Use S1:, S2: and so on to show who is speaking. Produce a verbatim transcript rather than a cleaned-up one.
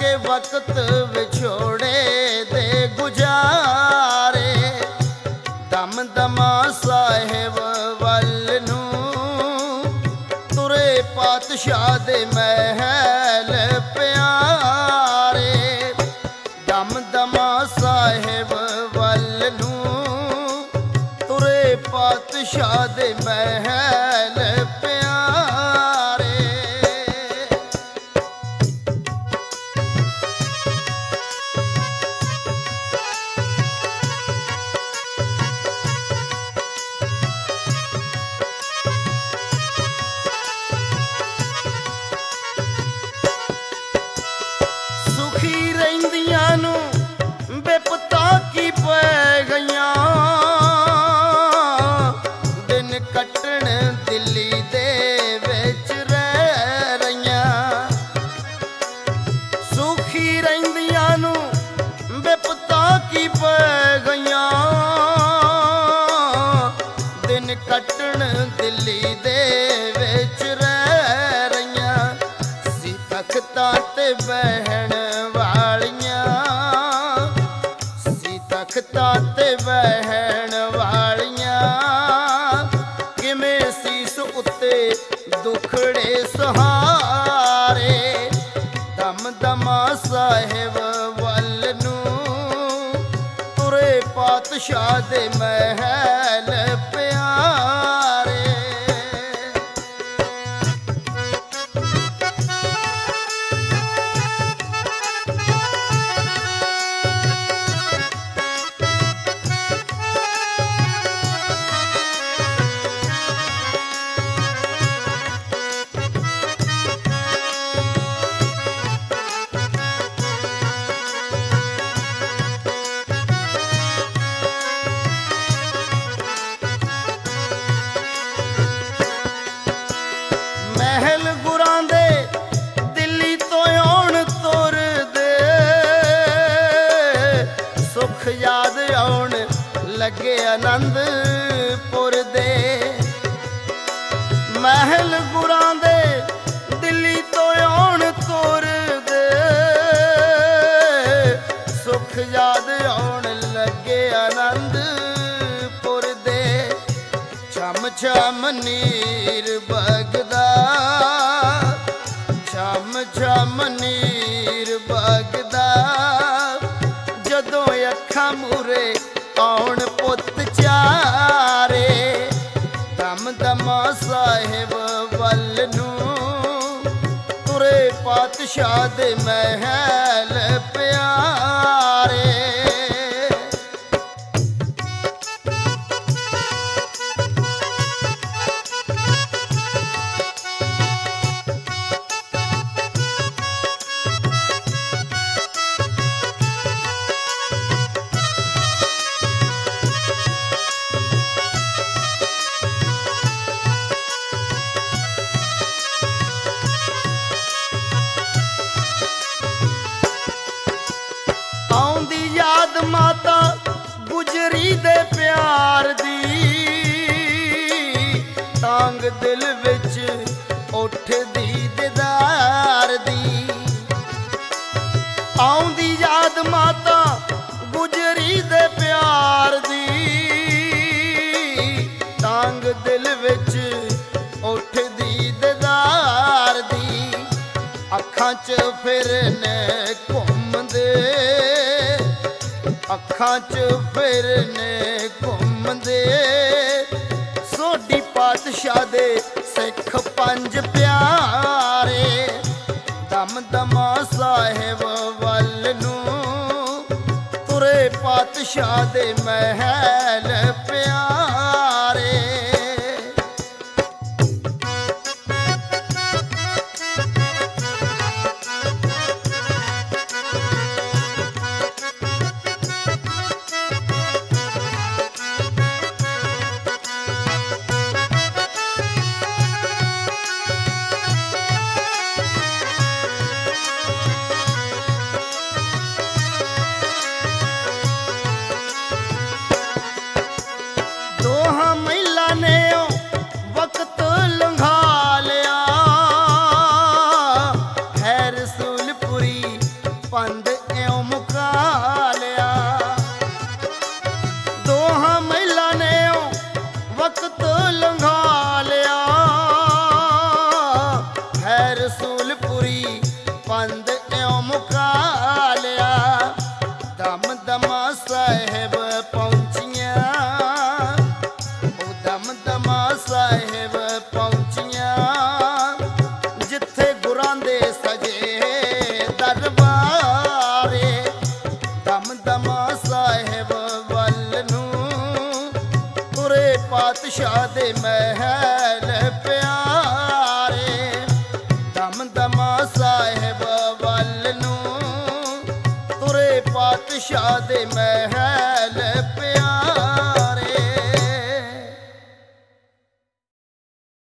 S1: के वक्त विछोड़े दे गुजारे। दम दमा साहिब वल नूं तुरे पातशाह दे महल प्यारे। दम दमा साहिब वल नूं तुरे पातशाह दे महल प्यारे। सुखी रहिंदियां नूं बेपता की पै गईयां, दिन कट्टण दिल्ली दे विच रह रहियां। सुखी रहिंदियां नूं बेपता की पै गईयां, दिन कट्टण दिल्ली दे विच रह रहियां। सी तख्तां ते बहण वालियां, सी तख्तां ते बहण वालियां, किवें सीस उत्ते दुखड़े सहारे। दम दमा साहिब वल नूं तुरे पातशाह दे महल प्यारे। महल गुरां दे दिल्ली तो आउण तुरदे, सुख याद आउण लगे आनंदपुर दे। महल गुरां दे दिल्ली तो आउण तुरदे, सुख याद आउण लगे आनंदपुर दे। छम छम नीर बगदा, छम छम नीर बगदा, जदों अखां मूरे आउण पुत चारे। दम दमा साहिब वल नूं तुरे पातशाह दे महल प्यारे। आउंदी याद माता गुजरी दे प्यार दी, तांग दिल विच उठदी दीदार दी। आउंदी याद माता गुजरी दे प्यार दी, तांग दिल विच उठदी दीदार दी। अखां च फिरन घुमदे, अखां च फिरने घुमदे, सोडी पातशाह दे सिख पंज प्यारे। दम दमा साहिब वल नूं तुरे पातशाह दे महल प्यारे। ਪੰਧ ਇਉਂ ਮੁਕਾ ਲਿਆ। ਦੋਹਾਂ ਮਹਿਲਾਂ ਨੇ ਇਉਂ ਵਕਤ ਲੰਘਾ ਲਿਆ। ਹੈ ਰਸੂਲਪੁਰੀ ਪੰਧ ਇਉਂ ਮੁਕਾ ਲਿਆ। ਦਮ ਦਮਾ ਸਾਹਿਬ ਪਹੁੰਚੀਆਂ, ਉਹ ਦਮ ਦਮਾ ਸਾਹਿਬ ਪਹੁੰਚੀਆਂ, ਜਿੱਥੇ ਗੁਰਾਂ ਦੇ ਸਜੇ ਦਰਬਾਰੇ। ਦਮ ਦਮਾ ਸਾਹਿਬ ਵੱਲ ਨੂੰ ਤੁਰੇ ਪਾਤਸ਼ਾਹ ਦੇ ਮਹਿਲ ਪਿਆਰੇ। ਦਮ ਦਮਾ ਸਾਹਿਬ ਵੱਲ ਨੂੰ ਤੁਰੇ ਪਾਤਸ਼ਾਹ ਦੇ ਮਹਿਲ